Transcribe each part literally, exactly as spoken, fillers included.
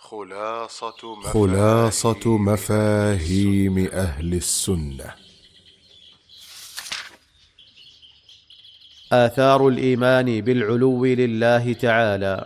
خلاصة مفاهيم, خلاصة مفاهيم أهل السنة. آثار الإيمان بالعلو لله تعالى.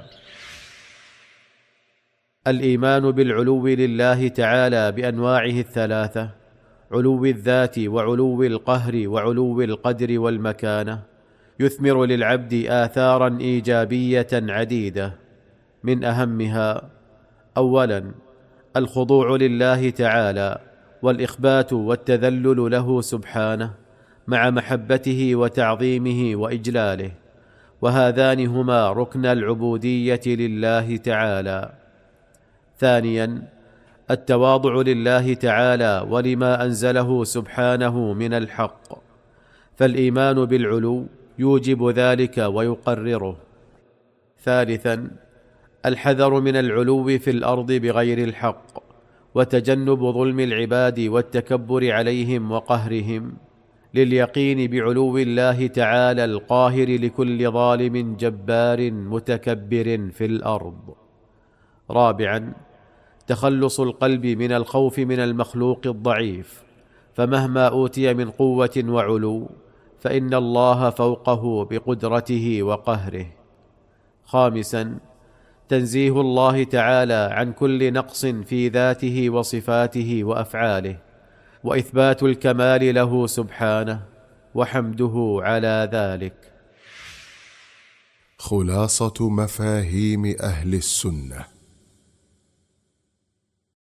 الإيمان بالعلو لله تعالى بأنواعه الثلاثة: علو الذات وعلو القهر وعلو القدر والمكانة، يثمر للعبد آثارا إيجابية عديدة. من أهمها: أولا، الخضوع لله تعالى والإخبات والتذلل له سبحانه مع محبته وتعظيمه وإجلاله، وهذان هما ركن العبودية لله تعالى. ثانيا، التواضع لله تعالى ولما أنزله سبحانه من الحق، فالإيمان بالعلو يوجب ذلك ويقرره. ثالثا، الحذر من العلو في الأرض بغير الحق، وتجنب ظلم العباد والتكبر عليهم وقهرهم، لليقين بعلو الله تعالى القاهر لكل ظالم جبار متكبر في الأرض. رابعا، تخلص القلب من الخوف من المخلوق الضعيف، فمهما أوتي من قوة وعلو فإن الله فوقه بقدرته وقهره. خامسا، تنزيه الله تعالى عن كل نقص في ذاته وصفاته وأفعاله، وإثبات الكمال له سبحانه، وحمده على ذلك. خلاصة مفاهيم أهل السنة.